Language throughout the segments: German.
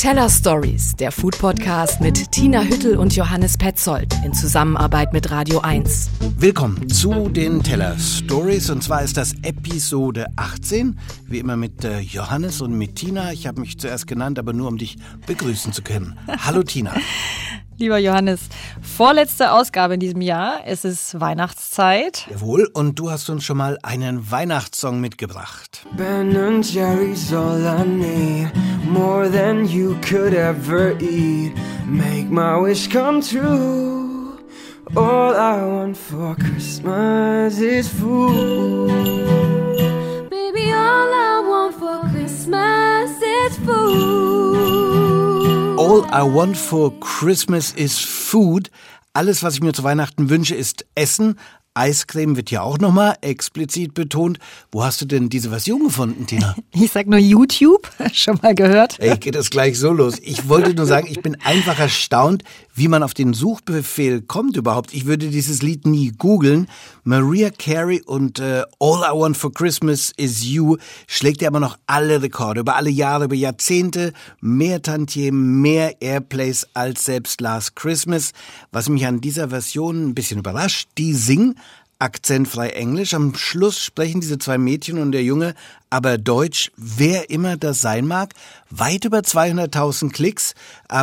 Teller Stories, der Food-Podcast mit Tina Hüttel und Johannes Petzold in Zusammenarbeit mit Radio 1. Willkommen zu den Teller Stories, und zwar ist das Episode 18, wie immer mit Johannes und mit Tina. Ich habe mich zuerst genannt, aber nur um dich begrüßen zu können. Hallo Tina. Lieber Johannes, vorletzte Ausgabe in diesem Jahr. Es ist Weihnachtszeit. Jawohl, und du hast uns schon mal einen Weihnachtssong mitgebracht. Ben & Jerry's all I need, more than you could ever eat. Make my wish come true. All I want for Christmas is food. Baby, all I want for Christmas is food. All I want for Christmas is food. Alles, was ich mir zu Weihnachten wünsche, ist Essen. Eiscreme wird ja auch nochmal explizit betont. Wo hast du denn diese Version gefunden, Tina? Ich sag nur YouTube, schon mal gehört. Ey, geht das gleich so los. Ich wollte nur sagen, ich bin einfach erstaunt, wie man auf den Suchbefehl kommt überhaupt. Ich würde dieses Lied nie googeln. Mariah Carey und All I Want for Christmas is You schlägt ja immer noch alle Rekorde, über alle Jahre, über Jahrzehnte. Mehr Tantiemen, mehr Airplays als selbst Last Christmas. Was mich an dieser Version ein bisschen überrascht, die singen akzentfrei Englisch. Am Schluss sprechen diese zwei Mädchen und der Junge aber Deutsch, wer immer das sein mag. Weit über 200.000 Klicks.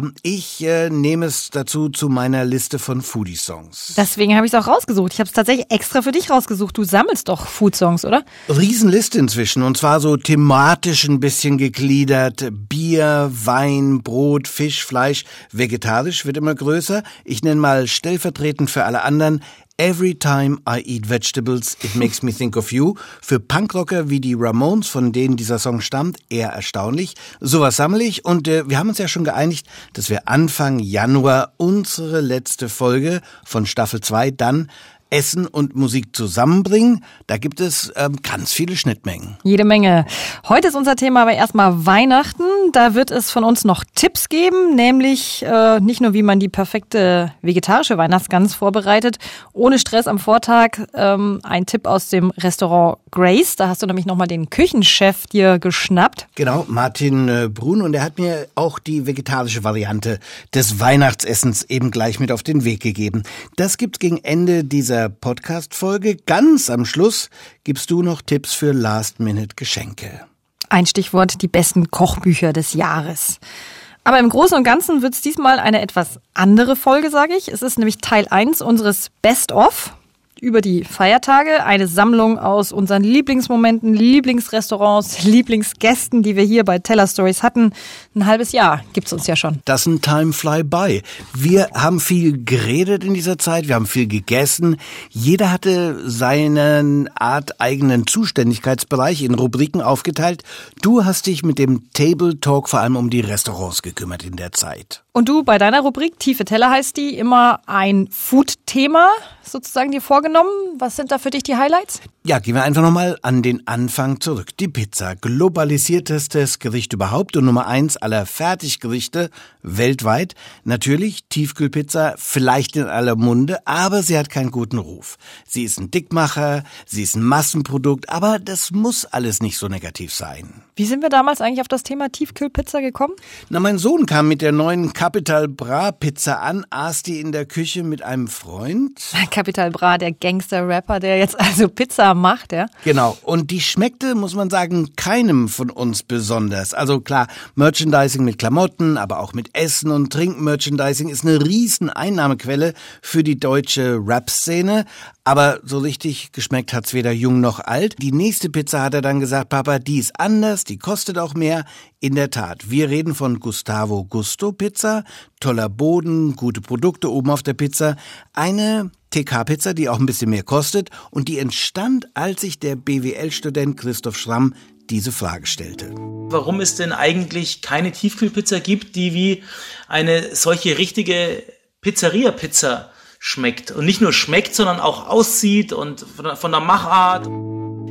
Ich nehme es dazu zu meiner Liste von Foodie-Songs. Deswegen habe ich es auch rausgesucht. Ich habe es tatsächlich extra für dich rausgesucht. Du sammelst doch Food-Songs, oder? Riesenliste inzwischen, und zwar so thematisch ein bisschen gegliedert. Bier, Wein, Brot, Fisch, Fleisch. Vegetarisch wird immer größer. Ich nenne mal stellvertretend für alle anderen: Every time I eat vegetables, it makes me think of you. Für Punkrocker wie die Ramones, von denen dieser Song stammt, eher erstaunlich. Sowas sammle ich, und wir haben uns ja schon geeinigt, dass wir Anfang Januar unsere letzte Folge von Staffel 2 dann Essen und Musik zusammenbringen. Da gibt es ganz viele Schnittmengen. Jede Menge. Heute ist unser Thema aber erstmal Weihnachten. Da wird es von uns noch Tipps geben, nämlich nicht nur, wie man die perfekte vegetarische Weihnachtsgans vorbereitet, ohne Stress am Vortag. Ein Tipp aus dem Restaurant Grace. Da hast du nämlich nochmal den Küchenchef dir geschnappt. Genau, Martin Brun. Und er hat mir auch die vegetarische Variante des Weihnachtsessens eben gleich mit auf den Weg gegeben. Das gibt's gegen Ende dieser Podcast-Folge. Ganz am Schluss gibst du noch Tipps für Last-Minute-Geschenke. Ein Stichwort: die besten Kochbücher des Jahres. Aber im Großen und Ganzen wird es diesmal eine etwas andere Folge, sage ich. Es ist nämlich Teil 1 unseres Best-of über die Feiertage. Eine Sammlung aus unseren Lieblingsmomenten, Lieblingsrestaurants, Lieblingsgästen, die wir hier bei Teller Stories hatten. Ein halbes Jahr gibt's uns ja schon. Doesn't time fly by. Wir haben viel geredet in dieser Zeit, wir haben viel gegessen. Jeder hatte seinen Art eigenen Zuständigkeitsbereich in Rubriken aufgeteilt. Du hast dich mit dem Table Talk vor allem um die Restaurants gekümmert in der Zeit. Und du bei deiner Rubrik, Tiefe Teller heißt die, immer ein Food-Thema sozusagen dir vorgenommen. Was sind da für dich die Highlights? Ja, gehen wir einfach nochmal an den Anfang zurück. Die Pizza, globalisiertestes Gericht überhaupt und Nummer 1 aller Fertiggerichte weltweit. Natürlich Tiefkühlpizza, vielleicht in aller Munde, aber sie hat keinen guten Ruf. Sie ist ein Dickmacher, sie ist ein Massenprodukt, aber das muss alles nicht so negativ sein. Wie sind wir damals eigentlich auf das Thema Tiefkühlpizza gekommen? Na, mein Sohn kam mit der neuen Capital Bra Pizza an, aß die in der Küche mit einem Freund. Capital Bra, der Gangster-Rapper, der jetzt also Pizza macht, ja? Genau, und die schmeckte, muss man sagen, keinem von uns besonders. Also klar, Merchandising mit Klamotten, aber auch mit Essen und Trinken-Merchandising ist eine riesen Einnahmequelle für die deutsche Rap-Szene. Aber so richtig geschmeckt hat's weder jung noch alt. Die nächste Pizza hat er dann gesagt: Papa, die ist anders, die kostet auch mehr. In der Tat, wir reden von Gustavo Gusto Pizza, toller Boden, gute Produkte oben auf der Pizza. Eine TK-Pizza, die auch ein bisschen mehr kostet, und die entstand, als sich der BWL-Student Christoph Schramm diese Frage stellte. Warum es denn eigentlich keine Tiefkühlpizza gibt, die wie eine solche richtige Pizzeria-Pizza schmeckt. Und nicht nur schmeckt, sondern auch aussieht und von der Machart.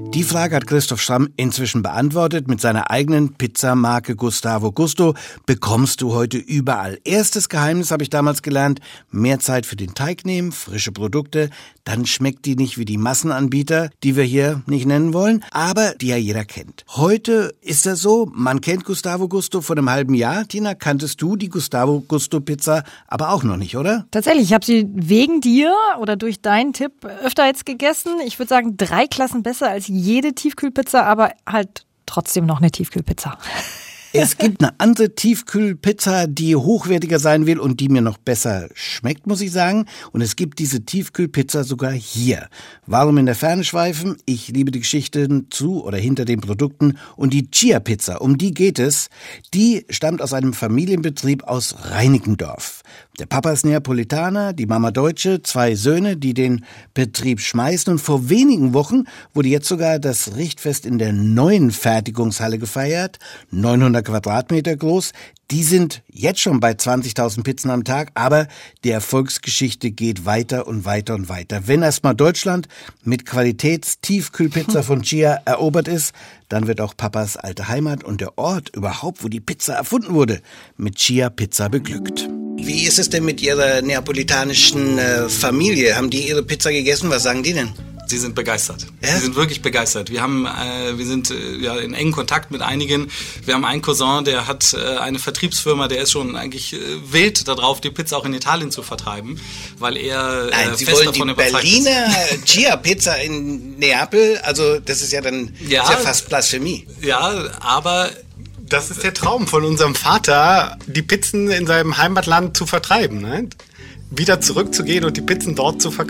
Die Frage hat Christoph Schramm inzwischen beantwortet. Mit seiner eigenen Pizzamarke Gustavo Gusto bekommst du heute überall. Erstes Geheimnis habe ich damals gelernt, mehr Zeit für den Teig nehmen, frische Produkte, dann schmeckt die nicht wie die Massenanbieter, die wir hier nicht nennen wollen, aber die ja jeder kennt. Heute ist das so, man kennt Gustavo Gusto vor einem halben Jahr. Tina, kanntest du die Gustavo Gusto Pizza aber auch noch nicht, oder? Tatsächlich, ich habe sie wegen dir oder durch deinen Tipp öfter jetzt gegessen. Ich würde sagen, 3 Klassen besser als jede Tiefkühlpizza, aber halt trotzdem noch eine Tiefkühlpizza. Es gibt eine andere Tiefkühlpizza, die hochwertiger sein will und die mir noch besser schmeckt, muss ich sagen. Und es gibt diese Tiefkühlpizza sogar hier. Warum in der Ferne schweifen? Ich liebe die Geschichten zu oder hinter den Produkten. Und die Chia-Pizza, um die geht es, die stammt aus einem Familienbetrieb aus Reinickendorf. Der Papa ist Neapolitaner, die Mama Deutsche, 2 Söhne, die den Betrieb schmeißen. Und vor wenigen Wochen wurde jetzt sogar das Richtfest in der neuen Fertigungshalle gefeiert. 900 Quadratmeter groß. Die sind jetzt schon bei 20.000 Pizzen am Tag, aber die Erfolgsgeschichte geht weiter und weiter und weiter. Wenn erstmal Deutschland mit Qualitätstiefkühlpizza von Chia erobert ist, dann wird auch Papas alte Heimat und der Ort überhaupt, wo die Pizza erfunden wurde, mit Chia-Pizza beglückt. Wie ist es denn mit Ihrer neapolitanischen Familie? Haben die Ihre Pizza gegessen? Was sagen die denn? Sie sind begeistert. Ja? Sie sind wirklich begeistert. Wir sind in engen Kontakt mit einigen. Wir haben einen Cousin, der hat eine Vertriebsfirma, der ist schon eigentlich wild darauf, die Pizza auch in Italien zu vertreiben, weil er Sie fest wollen davon die überzeugt Berliner ist. Chia-Pizza in Neapel, also das ist ja dann ist ja fast Blasphemie. Ja, aber das ist der Traum von unserem Vater, die Pizzen in seinem Heimatland zu vertreiben, ne? Wieder zurückzugehen und die Pizzen dort zu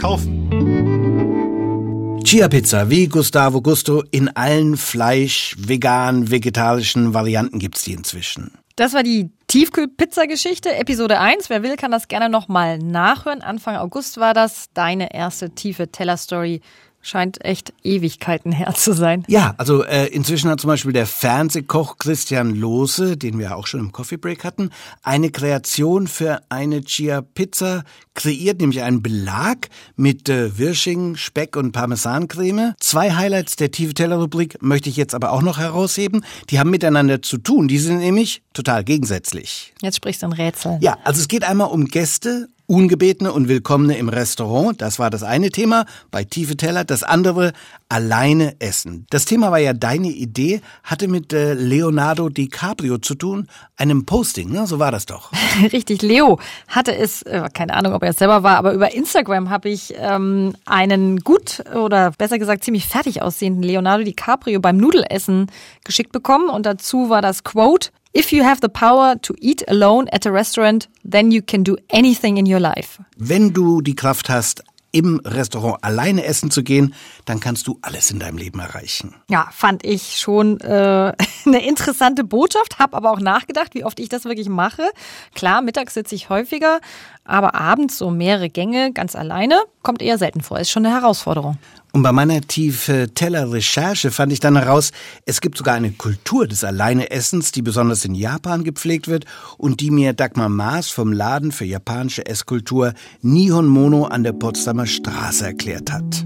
verkaufen. Chia-Pizza wie Gustavo Gusto in allen Fleisch-, vegan-, vegetarischen Varianten gibt's die inzwischen. Das war die Tiefkühlpizza-Geschichte, Episode 1. Wer will, kann das gerne nochmal nachhören. Anfang August war das. Deine erste tiefe Teller-Story. Scheint echt Ewigkeiten her zu sein. Ja, also inzwischen hat zum Beispiel der Fernsehkoch Christian Lohse, den wir auch schon im Coffee Break hatten, eine Kreation für eine Chia-Pizza kreiert, nämlich einen Belag mit Wirsching, Speck und Parmesancreme. 2 Highlights der Tiefe-Teller-Rubrik möchte ich jetzt aber auch noch herausheben. Die haben miteinander zu tun. Die sind nämlich total gegensätzlich. Jetzt sprichst du ein Rätsel. Ja, also es geht einmal um Gäste, Ungebetene und Willkommene im Restaurant. Das war das eine Thema bei Tiefe Teller. Das andere, alleine essen. Das Thema war ja deine Idee, hatte mit Leonardo DiCaprio zu tun, einem Posting, ne? So war das doch. Richtig, Leo hatte es, keine Ahnung, ob er es selber war, aber über Instagram habe ich einen gut oder besser gesagt ziemlich fertig aussehenden Leonardo DiCaprio beim Nudelessen geschickt bekommen und dazu war das Quote: "If you have the power to eat alone at a restaurant, then you can do anything in your life." Wenn du die Kraft hast, im Restaurant alleine essen zu gehen, dann kannst du alles in deinem Leben erreichen. Ja, fand ich schon eine interessante Botschaft, habe aber auch nachgedacht, wie oft ich das wirklich mache. Klar, mittags sitze ich häufiger, aber abends so mehrere Gänge ganz alleine kommt eher selten vor. Ist schon eine Herausforderung. Und bei meiner Tiefe-Teller-Recherche fand ich dann heraus, es gibt sogar eine Kultur des Alleineessens, die besonders in Japan gepflegt wird und die mir Dagmar Maas vom Laden für japanische Esskultur Nihon Mono an der Potsdamer Straße erklärt hat.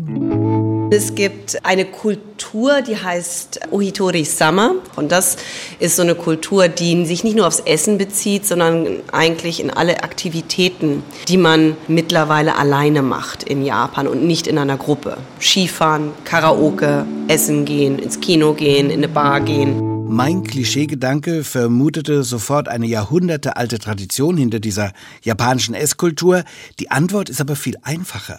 Es gibt eine Kultur, die heißt Ohitori-sama. Und das ist so eine Kultur, die sich nicht nur aufs Essen bezieht, sondern eigentlich in alle Aktivitäten, die man mittlerweile alleine macht in Japan und nicht in einer Gruppe. Skifahren, Karaoke, essen gehen, ins Kino gehen, in eine Bar gehen. Mein Klischeegedanke vermutete sofort eine jahrhundertealte Tradition hinter dieser japanischen Esskultur. Die Antwort ist aber viel einfacher.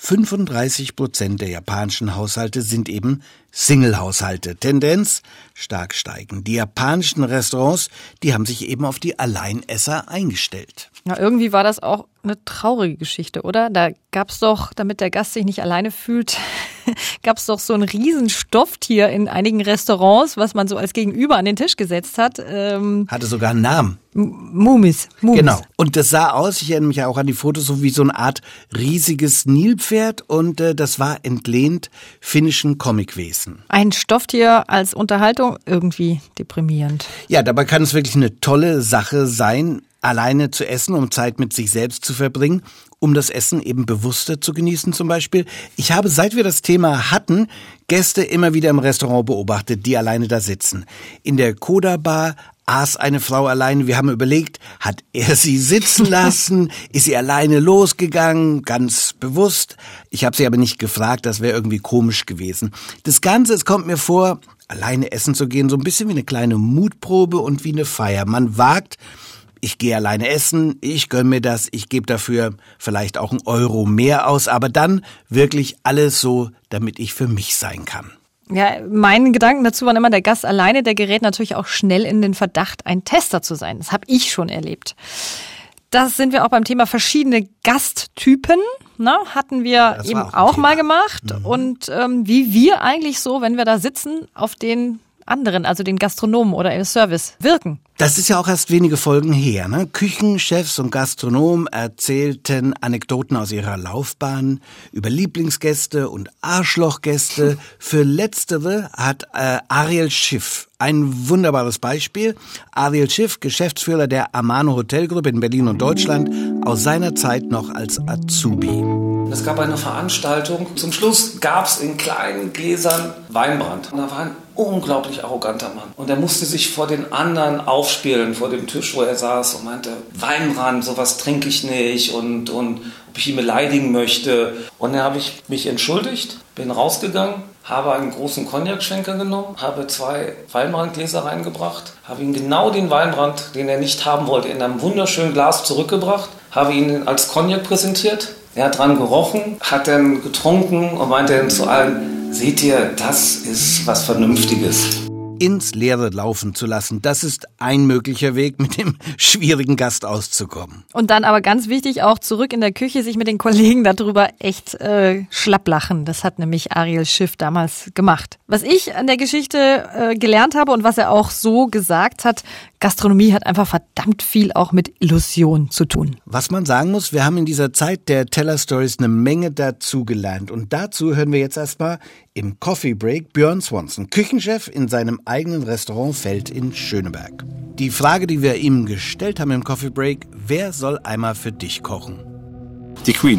35% der japanischen Haushalte sind eben Single-Haushalte. Tendenz stark steigend. Die japanischen Restaurants, die haben sich eben auf die Alleinesser eingestellt. Ja, irgendwie war das auch eine traurige Geschichte, oder? Da gab's doch, damit der Gast sich nicht alleine fühlt, gab's doch so ein riesen Stofftier in einigen Restaurants, was man so als Gegenüber an den Tisch gesetzt hat. Hatte sogar einen Namen. Mumis. Genau. Und das sah aus, ich erinnere mich ja auch an die Fotos, so wie so eine Art riesiges Nilpferd und das war entlehnt finnischen Comicwesen. Ein Stofftier als Unterhaltung, irgendwie deprimierend. Ja, dabei kann es wirklich eine tolle Sache sein, alleine zu essen, um Zeit mit sich selbst zu verbringen. um das Essen eben bewusster zu genießen zum Beispiel. Ich habe, seit wir das Thema hatten, Gäste immer wieder im Restaurant beobachtet, die alleine da sitzen. In der Coda Bar aß eine Frau alleine. Wir haben überlegt, hat er sie sitzen lassen? Ist sie alleine losgegangen? Ganz bewusst. Ich habe sie aber nicht gefragt, das wäre irgendwie komisch gewesen. Das Ganze, es kommt mir vor, alleine essen zu gehen, so ein bisschen wie eine kleine Mutprobe und wie eine Feier. Man wagt, ich gehe alleine essen, ich gönn mir das, ich gebe dafür vielleicht auch 1 Euro mehr aus, aber dann wirklich alles so, damit ich für mich sein kann. Ja, meine Gedanken dazu waren immer, der Gast alleine, der gerät natürlich auch schnell in den Verdacht, ein Tester zu sein. Das habe ich schon erlebt. Das sind wir auch beim Thema verschiedene Gasttypen. Hatten wir eben auch mal gemacht. Und wie wir eigentlich so, wenn wir da sitzen, auf den anderen, also den Gastronomen oder im Service, wirken. Das ist ja auch erst wenige Folgen her. Küchenchefs und Gastronomen erzählten Anekdoten aus ihrer Laufbahn über Lieblingsgäste und Arschlochgäste. Für letztere hat Ariel Schiff ein wunderbares Beispiel. Ariel Schiff, Geschäftsführer der Amano Hotelgruppe in Berlin und Deutschland, aus seiner Zeit noch als Azubi. Es gab eine Veranstaltung. Zum Schluss gab es in kleinen Gläsern Weinbrand. Und da war ein unglaublich arroganter Mann. Und er musste sich vor den anderen aufspielen, vor dem Tisch, wo er saß und meinte, Weinbrand, sowas trinke ich nicht und ob ich ihn beleidigen möchte. Und dann habe ich mich entschuldigt, bin rausgegangen, habe einen großen Cognac-Schwenker genommen, habe 2 Weinbrandgläser reingebracht, habe ihm genau den Weinbrand, den er nicht haben wollte, in einem wunderschönen Glas zurückgebracht, habe ihn als Cognac präsentiert. Er hat dran gerochen, hat dann getrunken und meinte dann zu allen, seht ihr, das ist was Vernünftiges. Ins Leere laufen zu lassen, das ist ein möglicher Weg, mit dem schwierigen Gast auszukommen. Und dann aber ganz wichtig, auch zurück in der Küche, sich mit den Kollegen darüber echt schlapplachen. Das hat nämlich Ariel Schiff damals gemacht. Was ich an der Geschichte gelernt habe und was er auch so gesagt hat, Gastronomie hat einfach verdammt viel auch mit Illusion zu tun. Was man sagen muss, wir haben in dieser Zeit der Teller Stories eine Menge dazugelernt. Und dazu hören wir jetzt erstmal im Coffee Break Björn Swanson, Küchenchef in seinem eigenen Restaurant Feld in Schöneberg. Die Frage, die wir ihm gestellt haben im Coffee Break, wer soll einmal für dich kochen? Die Queen.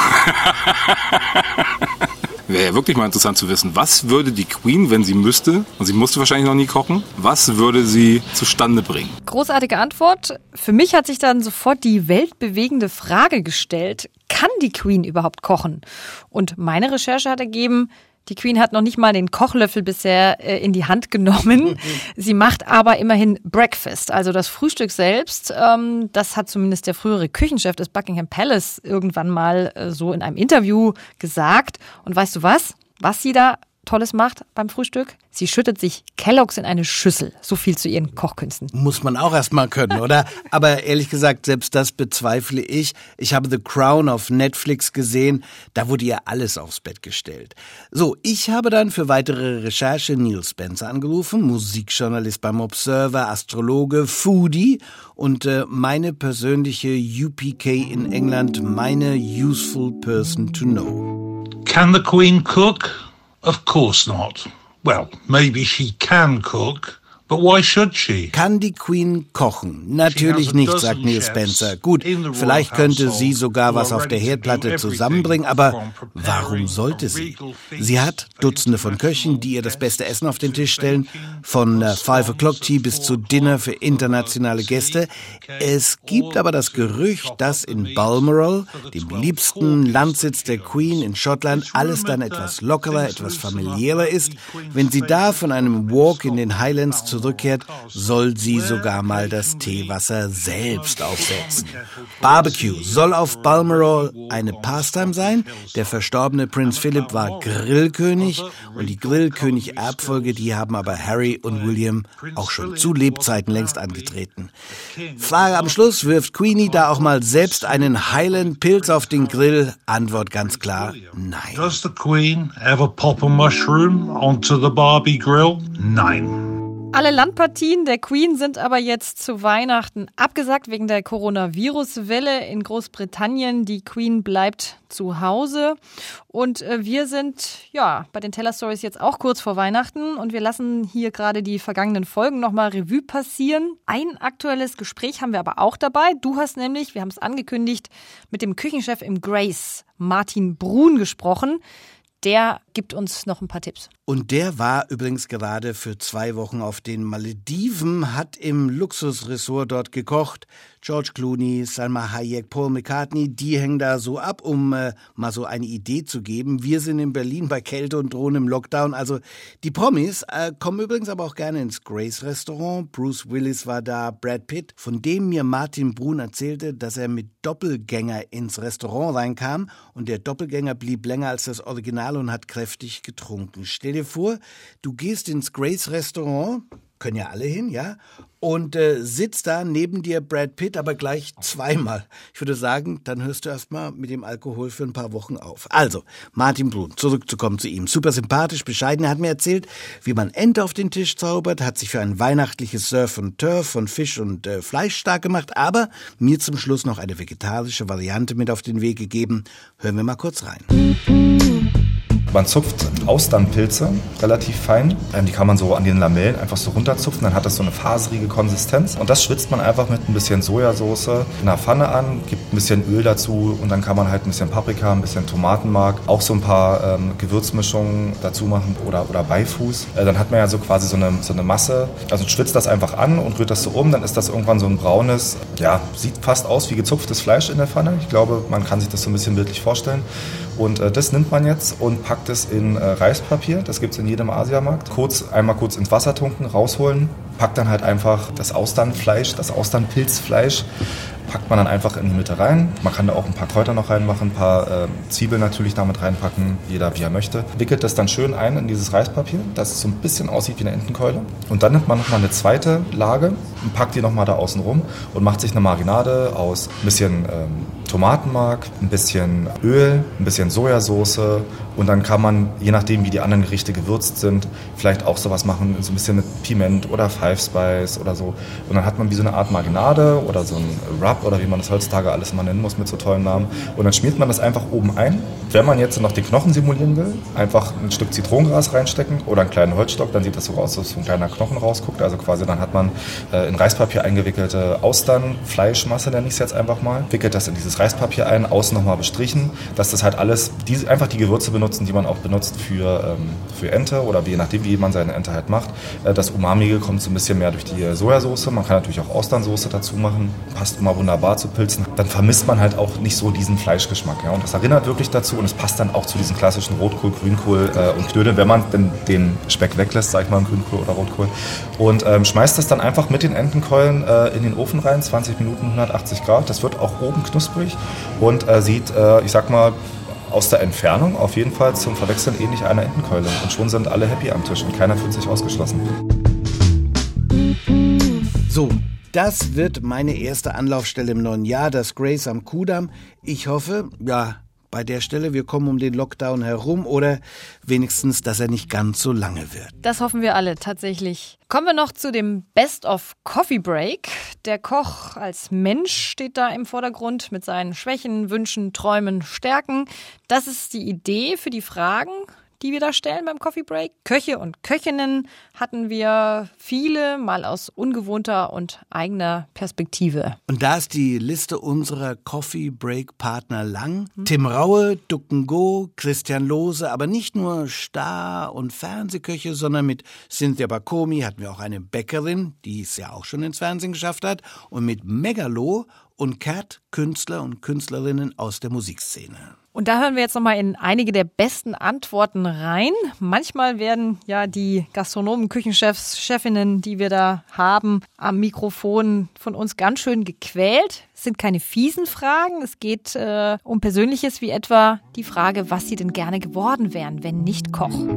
Wäre ja wirklich mal interessant zu wissen, was würde die Queen, wenn sie müsste, und sie musste wahrscheinlich noch nie kochen, was würde sie zustande bringen? Großartige Antwort. Für mich hat sich dann sofort die weltbewegende Frage gestellt, kann die Queen überhaupt kochen? Und meine Recherche hat ergeben, die Queen hat noch nicht mal den Kochlöffel bisher in die Hand genommen. Sie macht aber immerhin Breakfast, also das Frühstück selbst. Das hat zumindest der frühere Küchenchef des Buckingham Palace irgendwann mal so in einem Interview gesagt. Und weißt du was? Was sie da Tolles macht beim Frühstück? Sie schüttet sich Kellogg's in eine Schüssel. So viel zu ihren Kochkünsten. Muss man auch erstmal können, oder? Aber ehrlich gesagt, selbst das bezweifle ich. Ich habe The Crown auf Netflix gesehen. Da wurde ihr alles aufs Bett gestellt. So, ich habe dann für weitere Recherche Neil Spencer angerufen, Musikjournalist beim Observer, Astrologe, Foodie und meine persönliche UPK in England, meine Useful Person to Know. Can the Queen cook? Of course not. Well, maybe she can cook, but why should she? Kann die Queen kochen? Natürlich nicht, sagt Neil Spencer. Gut, vielleicht könnte sie sogar was auf der Herdplatte zusammenbringen, aber warum sollte sie? Sie hat Dutzende von Köchen, die ihr das beste Essen auf den Tisch stellen, von 5 o'clock Tea bis zu Dinner für internationale Gäste. Es gibt aber das Gerücht, dass in Balmoral, dem liebsten Landsitz der Queen in Schottland, alles dann etwas lockerer, etwas familiärer ist. Wenn sie da von einem Walk in den Highlands zurückkehrt, soll sie sogar mal das Teewasser selbst aufsetzen. Barbecue soll auf Balmoral eine Pastime sein. Der verstorbene Prinz Philip war Grillkönig und die Grillkönig-Erbfolge, die haben aber Harry und William auch schon zu Lebzeiten längst angetreten. Frage am Schluss, wirft Queenie da auch mal selbst einen Highland-Pilz auf den Grill? Antwort ganz klar, nein. Does the Queen ever pop a mushroom onto the Barbie grill? Nein. Alle Landpartien der Queen sind aber jetzt zu Weihnachten abgesagt wegen der Coronavirus-Welle in Großbritannien. Die Queen bleibt zu Hause und wir sind bei den Teller Stories jetzt auch kurz vor Weihnachten und wir lassen hier gerade die vergangenen Folgen nochmal Revue passieren. Ein aktuelles Gespräch haben wir aber auch dabei. Du hast nämlich, wir haben es angekündigt, mit dem Küchenchef im Grace, Martin Brun, gesprochen. Der gibt uns noch ein paar Tipps. Und der war übrigens gerade für 2 Wochen auf den Malediven, hat im Luxusressort dort gekocht. George Clooney, Salma Hayek, Paul McCartney, die hängen da so ab, um mal so eine Idee zu geben. Wir sind in Berlin bei Kälte und drohen im Lockdown. Also die Promis kommen übrigens aber auch gerne ins Grace-Restaurant. Bruce Willis war da, Brad Pitt, von dem mir Martin Brun erzählte, dass er mit Doppelgänger ins Restaurant reinkam und der Doppelgänger blieb länger als das Original und hat kräftig getrunken. Stell dir vor, du gehst ins Grace-Restaurant, können ja alle hin, ja, und sitzt da neben dir Brad Pitt, aber gleich 2-mal. Ich würde sagen, dann hörst du erstmal mit dem Alkohol für ein paar Wochen auf. Also, Martin Brun, zurückzukommen zu ihm. Super sympathisch, bescheiden. Er hat mir erzählt, wie man Ente auf den Tisch zaubert, hat sich für ein weihnachtliches Surf und Turf von Fisch und Fleisch stark gemacht, aber mir zum Schluss noch eine vegetarische Variante mit auf den Weg gegeben. Hören wir mal kurz rein. Man zupft Austernpilze relativ fein. Die kann man so an den Lamellen einfach so runterzupfen. Dann hat das so eine faserige Konsistenz. Und das schwitzt man einfach mit ein bisschen Sojasauce in der Pfanne an, gibt ein bisschen Öl dazu und dann kann man halt ein bisschen Paprika, ein bisschen Tomatenmark, auch so ein paar Gewürzmischungen dazu machen oder Beifuß. Dann hat man ja so quasi so eine Masse. Also schwitzt das einfach an und rührt das so um. Dann ist das irgendwann so ein braunes, sieht fast aus wie gezupftes Fleisch in der Pfanne. Ich glaube, man kann sich das so ein bisschen bildlich vorstellen. Und das nimmt man jetzt und packt es in Reispapier. Das gibt es in jedem Asiamarkt. Einmal kurz ins Wasser tunken, rausholen. Packt dann halt einfach das Austernfleisch, das Austernpilzfleisch. Packt man dann einfach in die Mitte rein. Man kann da auch ein paar Kräuter noch reinmachen, ein paar Zwiebeln natürlich damit reinpacken, jeder wie er möchte. Wickelt das dann schön ein in dieses Reispapier, dass es so ein bisschen aussieht wie eine Entenkeule. Und dann nimmt man nochmal eine zweite Lage und packt die nochmal da außen rum und macht sich eine Marinade aus ein bisschen Tomatenmark, ein bisschen Öl, ein bisschen Sojasauce und dann kann man, je nachdem wie die anderen Gerichte gewürzt sind, vielleicht auch sowas machen, so ein bisschen mit Piment oder Five Spice oder so. Und dann hat man wie so eine Art Marinade oder so ein Rub oder wie man das heutzutage alles mal nennen muss mit so tollen Namen. Und dann schmiert man das einfach oben ein. Wenn man jetzt noch den Knochen simulieren will, einfach ein Stück Zitronengras reinstecken oder einen kleinen Holzstock, dann sieht das so aus, dass so ein kleiner Knochen rausguckt. Also quasi dann hat man in Reispapier eingewickelte Austern, Fleischmasse nenne ich es jetzt einfach mal, wickelt das in dieses Reispapier ein, außen nochmal bestrichen, dass das halt alles, einfach die Gewürze benutzen, die man auch benutzt für Ente oder je nachdem, wie man seine Ente halt macht. Das Umamige kommt so ein bisschen mehr durch die Sojasauce. Man kann natürlich auch Austernsoße dazu machen, passt immer wunderbar zu Pilzen. Dann vermisst man halt auch nicht so diesen Fleischgeschmack. Ja? Und das erinnert wirklich dazu und es passt dann auch zu diesen klassischen Rotkohl, Grünkohl und Knödel, wenn man den Speck weglässt, sag ich mal, Grünkohl oder Rotkohl. Und schmeißt das dann einfach mit den Entenkeulen in den Ofen rein, 20 Minuten, 180 Grad. Das wird auch oben knusprig und sieht, ich sag mal, aus der Entfernung auf jeden Fall zum Verwechseln ähnlich einer Entenkeule. Und schon sind alle happy am Tisch und keiner fühlt sich ausgeschlossen. So, das wird meine erste Anlaufstelle im neuen Jahr, das Grace am Kudamm. Ich hoffe, bei der Stelle, wir kommen um den Lockdown herum oder wenigstens, dass er nicht ganz so lange wird. Das hoffen wir alle tatsächlich. Kommen wir noch zu dem Best of Coffee Break. Der Koch als Mensch steht da im Vordergrund mit seinen Schwächen, Wünschen, Träumen, Stärken. Das ist die Idee für die Fragen, die wir da stellen beim Coffee Break. Köche und Köchinnen hatten wir viele, mal aus ungewohnter und eigener Perspektive. Und da ist die Liste unserer Coffee Break Partner lang. Tim Raue, Ducken Go, Christian Lohse, aber nicht nur Star- und Fernsehköche, sondern mit Cynthia Bakomi hatten wir auch eine Bäckerin, die es ja auch schon ins Fernsehen geschafft hat, und mit Megalo und Cat, Künstler und Künstlerinnen aus der Musikszene. Und da hören wir jetzt nochmal in einige der besten Antworten rein. Manchmal werden ja die Gastronomen, Küchenchefs, Chefinnen, die wir da haben, am Mikrofon von uns ganz schön gequält. Es sind keine fiesen Fragen. Es geht um Persönliches, wie etwa die Frage, was sie denn gerne geworden wären, wenn nicht Koch.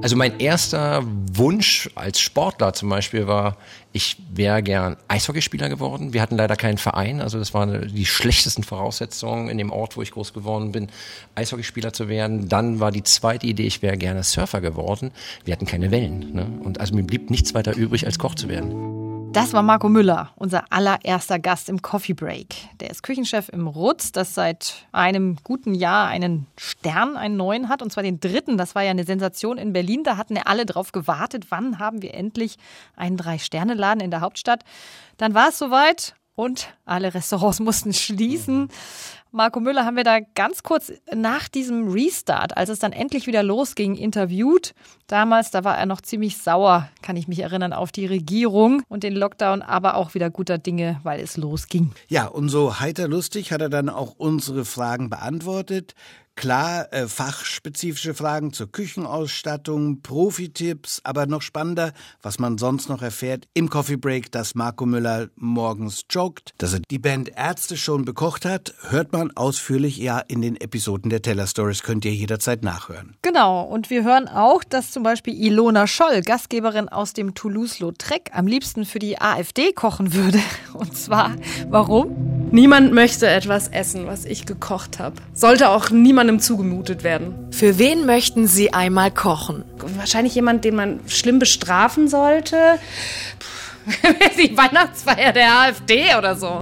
Also mein erster Wunsch als Sportler zum Beispiel war, ich wäre gern Eishockeyspieler geworden. Wir hatten leider keinen Verein, also das waren die schlechtesten Voraussetzungen in dem Ort, wo ich groß geworden bin, Eishockeyspieler zu werden. Dann war die zweite Idee, ich wäre gerne Surfer geworden. Wir hatten keine Wellen, ne? Und also mir blieb nichts weiter übrig, als Koch zu werden. Das war Marco Müller, unser allererster Gast im Coffee Break. Der ist Küchenchef im Rutz, das seit einem guten Jahr einen Stern, einen neuen hat, und zwar den 3. Das war ja eine Sensation in Berlin. Da hatten ja alle drauf gewartet, wann haben wir endlich einen 3-Sterne-Laden in der Hauptstadt. Dann war es soweit und alle Restaurants mussten schließen. Marco Müller haben wir da ganz kurz nach diesem Restart, als es dann endlich wieder losging, interviewt. Damals, da war er noch ziemlich sauer, kann ich mich erinnern, auf die Regierung und den Lockdown, aber auch wieder guter Dinge, weil es losging. Ja, und so heiter lustig hat er dann auch unsere Fragen beantwortet. Klar, fachspezifische Fragen zur Küchenausstattung, Profi-Tipps, aber noch spannender, was man sonst noch erfährt im Coffee Break, dass Marco Müller morgens joggt, dass er die Band Ärzte schon bekocht hat, hört man ausführlich ja in den Episoden der Teller Stories, könnt ihr jederzeit nachhören. Genau, und wir hören auch, dass zum Beispiel Ilona Scholl, Gastgeberin aus dem Toulouse-Lautrec, am liebsten für die AfD kochen würde. Und zwar, warum? Niemand möchte etwas essen, was ich gekocht habe. Sollte auch niemandem zugemutet werden. Für wen möchten Sie einmal kochen? Wahrscheinlich jemand, den man schlimm bestrafen sollte. Die Weihnachtsfeier der AfD oder so.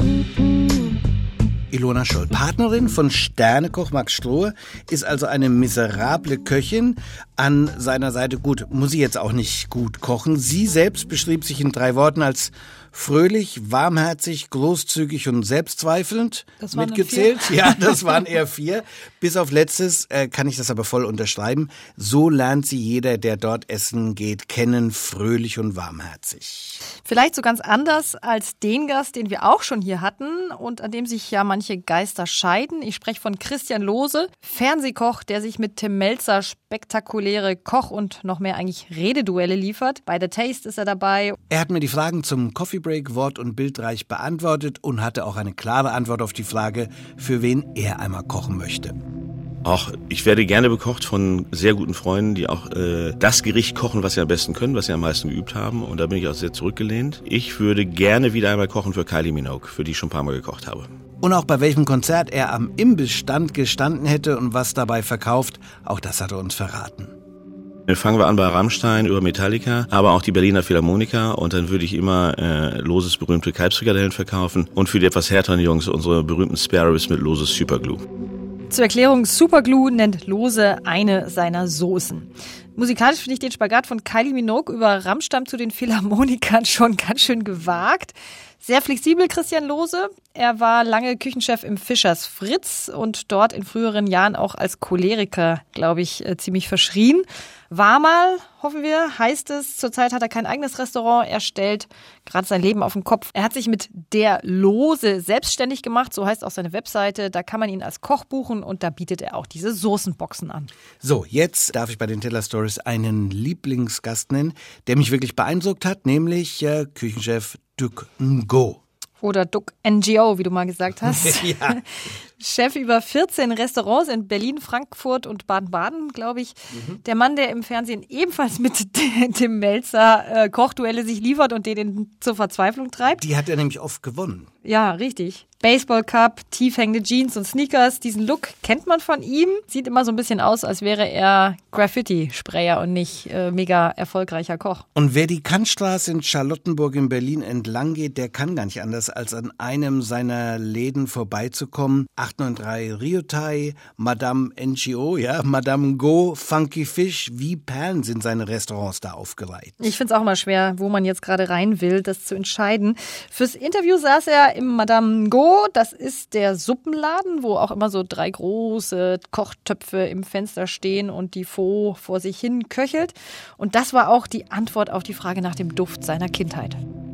Ilona Scholl, Partnerin von Sternekoch Max Strohe, ist also eine miserable Köchin. An seiner Seite, gut, muss sie jetzt auch nicht gut kochen. Sie selbst beschrieb sich in 3 Worten als fröhlich, warmherzig, großzügig und selbstzweifelnd. Das waren mitgezählt. 4. Ja, das waren eher 4. Bis auf letztes kann ich das aber voll unterschreiben. So lernt sie jeder, der dort essen geht, kennen, fröhlich und warmherzig. Vielleicht so ganz anders als den Gast, den wir auch schon hier hatten und an dem sich ja manche Geister scheiden. Ich spreche von Christian Lohse, Fernsehkoch, der sich mit Tim Melzer spektakuläre Koch- und noch mehr eigentlich Rededuelle liefert. Bei The Taste ist er dabei. Er hat mir die Fragen zum Coffee Break wort- und bildreich beantwortet und hatte auch eine klare Antwort auf die Frage, für wen er einmal kochen möchte. Ach, ich werde gerne bekocht von sehr guten Freunden, die auch das Gericht kochen, was sie am besten können, was sie am meisten geübt haben. Und da bin ich auch sehr zurückgelehnt. Ich würde gerne wieder einmal kochen für Kylie Minogue, für die ich schon ein paar Mal gekocht habe. Und auch bei welchem Konzert er am Imbissstand gestanden hätte und was dabei verkauft, auch das hat er uns verraten. Dann fangen wir an bei Rammstein über Metallica, aber auch die Berliner Philharmoniker. Und dann würde ich immer Loses berühmte Kalbsfrikadellen verkaufen. Und für die etwas härteren Jungs unsere berühmten Spare Ribs mit Loses Superglue. Zur Erklärung, Superglue nennt Lose eine seiner Soßen. Musikalisch finde ich den Spagat von Kylie Minogue über Rammstein zu den Philharmonikern schon ganz schön gewagt. Sehr flexibel, Christian Lohse. Er war lange Küchenchef im Fischers Fritz und dort in früheren Jahren auch als Choleriker, glaube ich, ziemlich verschrien. War mal, hoffen wir, heißt es. Zurzeit hat er kein eigenes Restaurant. Er stellt gerade sein Leben auf den Kopf. Er hat sich mit der Lose selbstständig gemacht, so heißt auch seine Webseite. Da kann man ihn als Koch buchen und da bietet er auch diese Soßenboxen an. So, jetzt darf ich bei den Teller Stories einen Lieblingsgast nennen, der mich wirklich beeindruckt hat, nämlich Küchenchef Duc Ngo. Oder Duc NGO, wie du mal gesagt hast. Ja. Chef über 14 Restaurants in Berlin, Frankfurt und Baden-Baden, glaube ich. Der Mann, der im Fernsehen ebenfalls mit Tim Melzer Kochduelle sich liefert und den zur Verzweiflung treibt. Die hat er nämlich oft gewonnen. Ja, richtig. Baseball Cup, tief hängende Jeans und Sneakers. Diesen Look kennt man von ihm. Sieht immer so ein bisschen aus, als wäre er Graffiti-Sprayer und nicht mega erfolgreicher Koch. Und wer die Kantstraße in Charlottenburg in Berlin entlang geht, der kann gar nicht anders, als an einem seiner Läden vorbeizukommen. 893 Riotai, Madame NGO, ja, Madame Go, Funky Fish. Wie Perlen sind seine Restaurants da aufgereiht. Ich finde es auch immer schwer, wo man jetzt gerade rein will, das zu entscheiden. Fürs Interview saß er im Madame Go. Das ist der Suppenladen, wo auch immer so 3 große Kochtöpfe im Fenster stehen und die Pho vor sich hin köchelt. Und das war auch die Antwort auf die Frage nach dem Duft seiner Kindheit.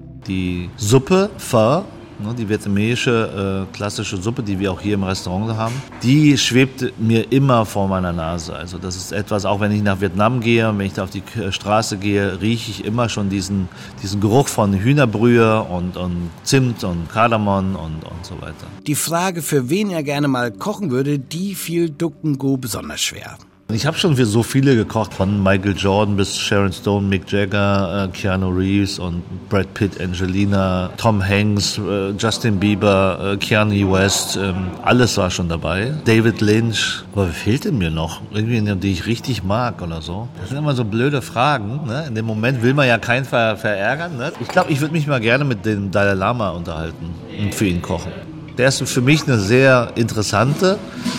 Die Suppe, Pho, die vietnamesische klassische Suppe, die wir auch hier im Restaurant haben, die schwebt mir immer vor meiner Nase. Also das ist etwas, auch wenn ich nach Vietnam gehe, wenn ich da auf die Straße gehe, rieche ich immer schon diesen Geruch von Hühnerbrühe und Zimt und Kardamom und so weiter. Die Frage, für wen er gerne mal kochen würde, die fiel Duc Ngo besonders schwer. Ich habe schon für so viele gekocht, von Michael Jordan bis Sharon Stone, Mick Jagger, Keanu Reeves und Brad Pitt, Angelina, Tom Hanks, Justin Bieber, Kanye West, alles war schon dabei. David Lynch. Aber wer fehlt denn mir noch? Irgendwie, die ich richtig mag oder so. Das sind immer so blöde Fragen. Ne? In dem Moment will man ja keinen verärgern. Ne? Ich glaube, ich würde mich mal gerne mit dem Dalai Lama unterhalten und für ihn kochen. Der ist für mich eine sehr interessante,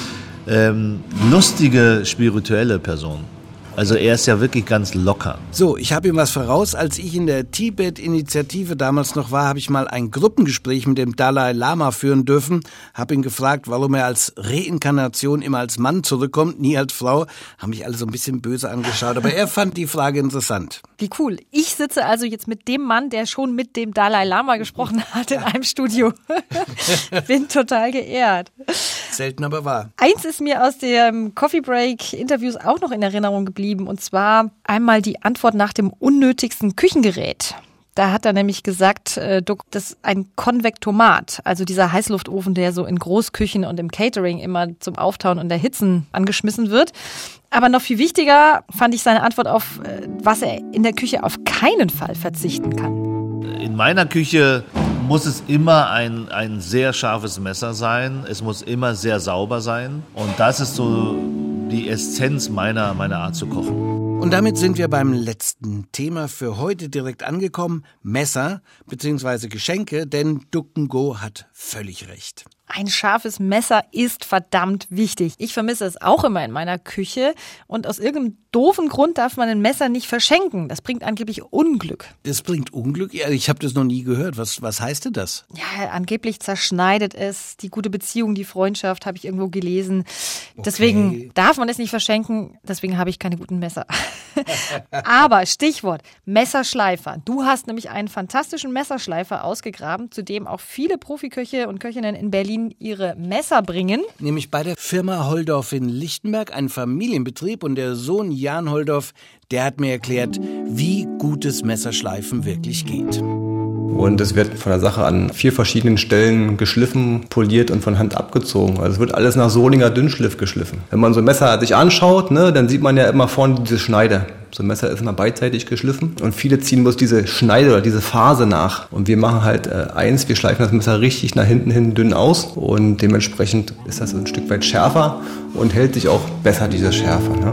lustige, spirituelle Person. Also er ist ja wirklich ganz locker. So, ich habe ihm was voraus. Als ich in der Tibet-Initiative damals noch war, habe ich mal ein Gruppengespräch mit dem Dalai Lama führen dürfen. Habe ihn gefragt, warum er als Reinkarnation immer als Mann zurückkommt, nie als Frau. Haben mich alle so ein bisschen böse angeschaut, aber er fand die Frage interessant. Wie cool. Ich sitze also jetzt mit dem Mann, der schon mit dem Dalai Lama gesprochen hat, in einem Studio. Bin total geehrt. Selten, aber wahr. Eins ist mir aus den Coffee Break Interviews auch noch in Erinnerung geblieben. Und zwar einmal die Antwort nach dem unnötigsten Küchengerät. Da hat er nämlich gesagt, das ist ein Konvektomat, also dieser Heißluftofen, der so in Großküchen und im Catering immer zum Auftauen und Erhitzen angeschmissen wird. Aber noch viel wichtiger fand ich seine Antwort auf, was er in der Küche auf keinen Fall verzichten kann. In meiner Küche muss es immer ein sehr scharfes Messer sein. Es muss immer sehr sauber sein. Und das ist so die Essenz meiner Art zu kochen. Und damit sind wir beim letzten Thema für heute direkt angekommen. Messer bzw. Geschenke, denn Duc Ngo hat völlig recht. Ein scharfes Messer ist verdammt wichtig. Ich vermisse es auch immer in meiner Küche und aus irgendeinem doofen Grund darf man ein Messer nicht verschenken. Das bringt angeblich Unglück. Das bringt Unglück? Ja, ich habe das noch nie gehört. Was heißt denn das? Ja, angeblich zerschneidet es die gute Beziehung, die Freundschaft, habe ich irgendwo gelesen. Deswegen darf man es nicht verschenken, deswegen habe ich keine guten Messer. Aber Stichwort Messerschleifer. Du hast nämlich einen fantastischen Messerschleifer ausgegraben, zu dem auch viele Profiköche und Köchinnen in Berlin ihre Messer bringen. Nämlich bei der Firma Holdorf in Lichtenberg, ein Familienbetrieb, und der Sohn Jan Holdorf, der hat mir erklärt, wie gutes Messerschleifen wirklich geht. Und es wird von der Sache an 4 verschiedenen Stellen geschliffen, poliert und von Hand abgezogen. Also es wird alles nach Solinger Dünnschliff geschliffen. Wenn man so ein Messer sich anschaut, dann sieht man ja immer vorne diese Schneide. So ein Messer ist immer beidseitig geschliffen und viele ziehen bloß diese Schneide oder diese Phase nach. Und wir machen halt wir schleifen das Messer richtig nach hinten hin dünn aus und dementsprechend ist das ein Stück weit schärfer und hält sich auch besser, diese Schärfe. Ne?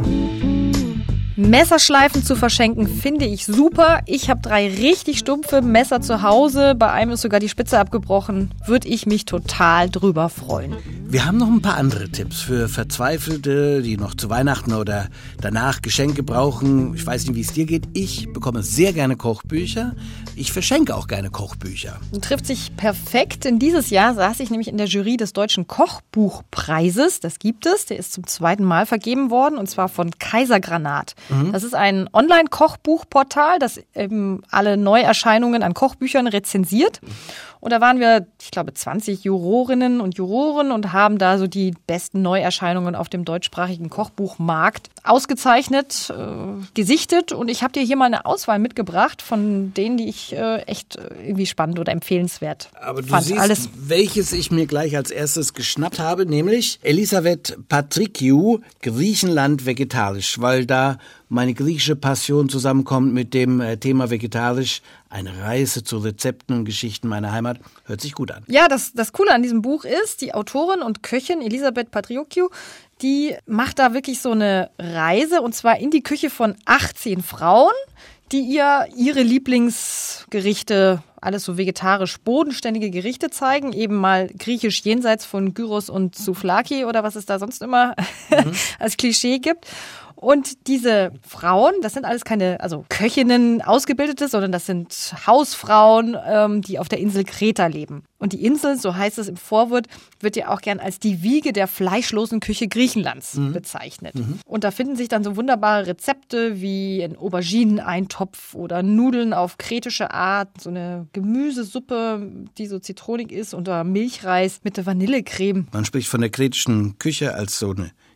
Messerschleifen zu verschenken finde ich super. Ich habe 3 richtig stumpfe Messer zu Hause. Bei einem ist sogar die Spitze abgebrochen. Würde ich mich total drüber freuen. Wir haben noch ein paar andere Tipps für Verzweifelte, die noch zu Weihnachten oder danach Geschenke brauchen. Ich weiß nicht, wie es dir geht. Ich bekomme sehr gerne Kochbücher. Ich verschenke auch gerne Kochbücher. Trifft sich perfekt. In dieses Jahr saß ich nämlich in der Jury des Deutschen Kochbuchpreises. Das gibt es. Der ist zum 2. Mal vergeben worden, und zwar von Kaisergranat. Das ist ein Online-Kochbuchportal, das eben alle Neuerscheinungen an Kochbüchern rezensiert. Und da waren wir, ich glaube, 20 Jurorinnen und Juroren und haben da so die besten Neuerscheinungen auf dem deutschsprachigen Kochbuchmarkt ausgezeichnet, gesichtet. Und ich habe dir hier mal eine Auswahl mitgebracht von denen, die ich echt irgendwie spannend oder empfehlenswert Aber du fand. siehst, welches ich mir gleich als erstes geschnappt habe, nämlich Elisabeth Patrikiou, Griechenland vegetarisch, weil da meine griechische Passion zusammenkommt mit dem Thema vegetarisch. Eine Reise zu Rezepten und Geschichten meiner Heimat. Hört sich gut an. Ja, das Coole an diesem Buch ist, die Autorin und Köchin Elisabeth Patrikiou, die macht da wirklich so eine Reise, und zwar in die Küche von 18 Frauen, die ihr ihre Lieblingsgerichte, alles so vegetarisch bodenständige Gerichte zeigen, eben mal griechisch jenseits von Gyros und Souvlaki oder was es da sonst immer als Klischee gibt. Und diese Frauen, das sind alles keine Köchinnen, Ausgebildete, sondern das sind Hausfrauen, die auf der Insel Kreta leben. Und die Insel, so heißt es im Vorwort, wird ja auch gern als die Wiege der fleischlosen Küche Griechenlands bezeichnet. Und da finden sich dann so wunderbare Rezepte wie ein Aubergineneintopf oder Nudeln auf kretische Art, so eine Gemüsesuppe, die so zitronig ist, oder Milchreis mit der Vanillecreme. Man spricht von der kretischen Küche als so eine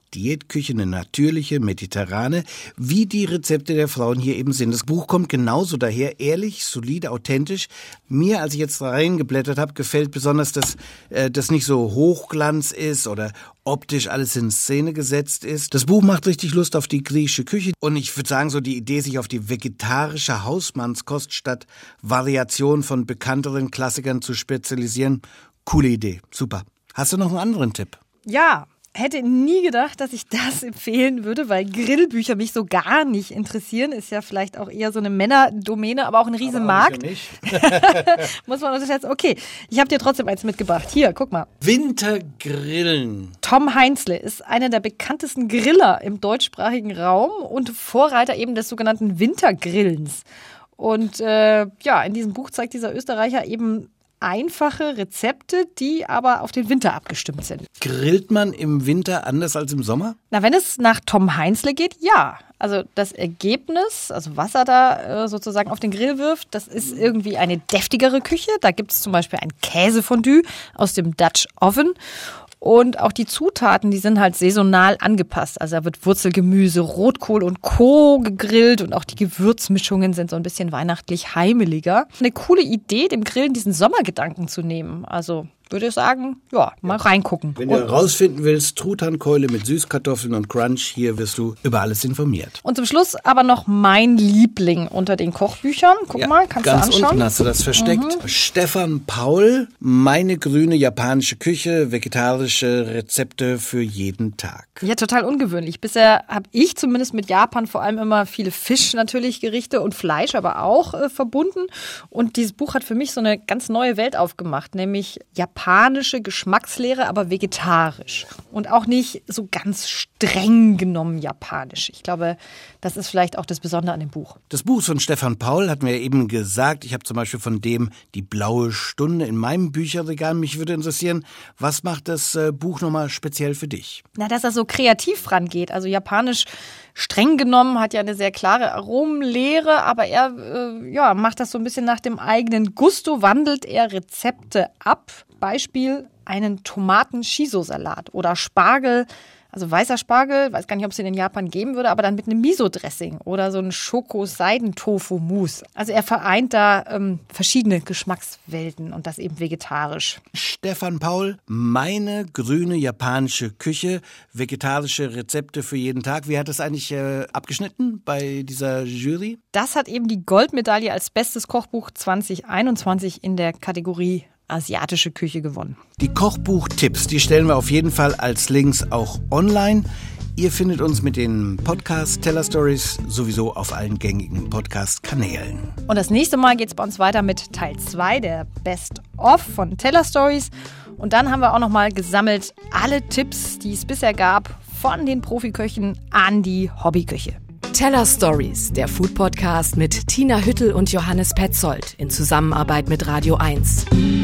Diätküche, eine natürliche, mediterrane, wie die Rezepte der Frauen hier eben sind. Das Buch kommt genauso daher, ehrlich, solide, authentisch. Mir, als ich jetzt reingeblättert habe, gefällt besonders, dass das nicht so Hochglanz ist oder optisch alles in Szene gesetzt ist. Das Buch macht richtig Lust auf die griechische Küche. Und ich würde sagen, so die Idee, sich auf die vegetarische Hausmannskost statt Variation von bekannteren Klassikern zu spezialisieren, coole Idee. Super. Hast du noch einen anderen Tipp? Ja. Hätte nie gedacht, dass ich das empfehlen würde, weil Grillbücher mich so gar nicht interessieren. Ist ja vielleicht auch eher so eine Männerdomäne, aber auch ein Riesenmarkt. Muss man unterschätzen. Okay, ich habe dir trotzdem eins mitgebracht. Hier, guck mal. Wintergrillen. Tom Heinzle ist einer der bekanntesten Griller im deutschsprachigen Raum und Vorreiter eben des sogenannten Wintergrillens. Und in diesem Buch zeigt dieser Österreicher eben einfache Rezepte, die aber auf den Winter abgestimmt sind. Grillt man im Winter anders als im Sommer? Na, wenn es nach Tom Heinzle geht, ja. Also das Ergebnis, also was er da sozusagen auf den Grill wirft, das ist irgendwie eine deftigere Küche. Da gibt es zum Beispiel ein Käsefondue aus dem Dutch Oven. Und auch die Zutaten, die sind halt saisonal angepasst. Also da wird Wurzelgemüse, Rotkohl und Co. gegrillt und auch die Gewürzmischungen sind so ein bisschen weihnachtlich heimeliger. Eine coole Idee, dem Grillen diesen Sommergedanken zu nehmen. Also würde ich sagen, mal reingucken. Wenn du herausfinden willst, Truthahnkeule mit Süßkartoffeln und Crunch, hier wirst du über alles informiert. Und zum Schluss aber noch mein Liebling unter den Kochbüchern. Guck mal, kannst du anschauen. Ganz unten hast du das versteckt. Stefan Paul, meine grüne japanische Küche, vegetarische Rezepte für jeden Tag. Ja, total ungewöhnlich. Bisher habe ich zumindest mit Japan vor allem immer viele Fisch natürlich Gerichte und Fleisch aber auch verbunden. Und dieses Buch hat für mich so eine ganz neue Welt aufgemacht, nämlich japanische Geschmackslehre, aber vegetarisch. Und auch nicht so ganz streng genommen japanisch. Ich glaube, das ist vielleicht auch das Besondere an dem Buch. Das Buch von Stefan Paul hat mir eben gesagt, ich habe zum Beispiel von dem Die blaue Stunde in meinem Bücherregal. Mich würde interessieren, was macht das Buch nochmal speziell für dich? Na, dass er so kreativ rangeht. Also japanisch streng genommen hat ja eine sehr klare Aromenlehre, aber er macht das so ein bisschen nach dem eigenen Gusto, wandelt er Rezepte ab. Beispiel einen Tomaten-Shiso-Salat oder Spargel, also weißer Spargel, weiß gar nicht, ob es den in Japan geben würde, aber dann mit einem Miso-Dressing oder so ein Schoko-Seiden-Tofu-Mousse. Also er vereint da verschiedene Geschmackswelten und das eben vegetarisch. Stefan Paul, meine grüne japanische Küche, vegetarische Rezepte für jeden Tag. Wie hat das eigentlich abgeschnitten bei dieser Jury? Das hat eben die Goldmedaille als bestes Kochbuch 2021 in der Kategorie asiatische Küche gewonnen. Die Kochbuchtipps, die stellen wir auf jeden Fall als Links auch online. Ihr findet uns mit den Podcast Teller Stories sowieso auf allen gängigen Podcast-Kanälen. Und das nächste Mal geht es bei uns weiter mit Teil 2 der Best-of von Teller Stories. Und dann haben wir auch nochmal gesammelt alle Tipps, die es bisher gab, von den Profiköchen an die Hobbyküche. Teller Stories, der Food-Podcast mit Tina Hüttel und Johannes Petzold in Zusammenarbeit mit Radio 1.